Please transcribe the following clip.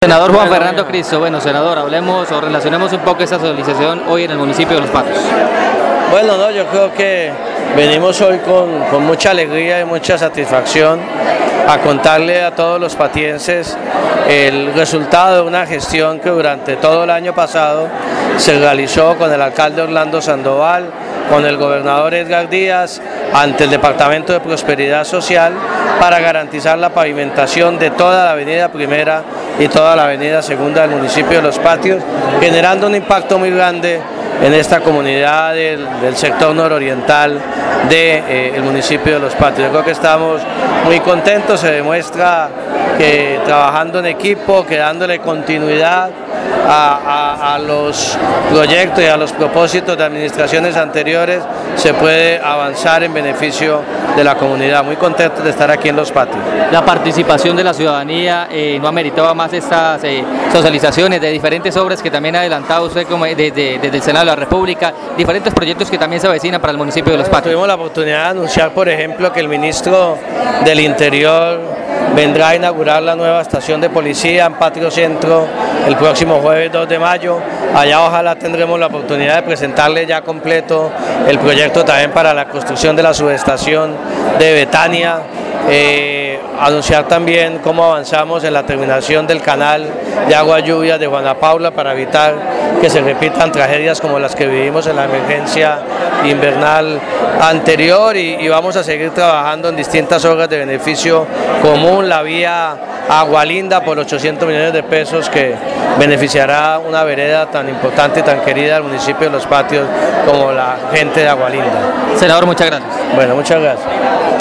Senador Juan Fernando Cristo, bueno, senador, hablemos o relacionemos un poco esta socialización hoy en el municipio de Los Patos. Bueno, no, yo creo que venimos hoy con mucha alegría y mucha satisfacción a contarle a todos los patienses el resultado de una gestión que durante todo el año pasado se realizó con el alcalde Orlando Sandoval, con el gobernador Edgar Díaz, ante el Departamento de Prosperidad Social, para garantizar la pavimentación de toda la avenida Primera y toda la avenida Segunda del municipio de Los Patios, generando un impacto muy grande en esta comunidad del sector nororiental del municipio de Los Patios. Yo creo que estamos muy contentos, se demuestra que trabajando en equipo, que dándole continuidad a los proyectos y a los propósitos de administraciones anteriores, se puede avanzar en beneficio de la comunidad. Muy contentos de estar aquí en Los Patios. La participación de la ciudadanía no ameritaba más estas socializaciones de diferentes obras que también ha adelantado usted como desde el Senado de la República, diferentes proyectos que también se avecinan para el municipio de Los Patios. Tuvimos la oportunidad de anunciar, por ejemplo, que el ministro del Interior vendrá a inaugurar la nueva estación de policía en Patio Centro el próximo jueves 2 de mayo. Allá ojalá tendremos la oportunidad de presentarle ya completo el proyecto también para la construcción de la subestación de Betania. Anunciar también cómo avanzamos en la terminación del canal de agua lluvia de Juana Paula para evitar que se repitan tragedias como las que vivimos en la emergencia invernal anterior, y vamos a seguir trabajando en distintas obras de beneficio común, la vía Agualinda por 800 millones de pesos, que beneficiará una vereda tan importante y tan querida del municipio de Los Patios como la gente de Agualinda. Senador, muchas gracias. Bueno, muchas gracias.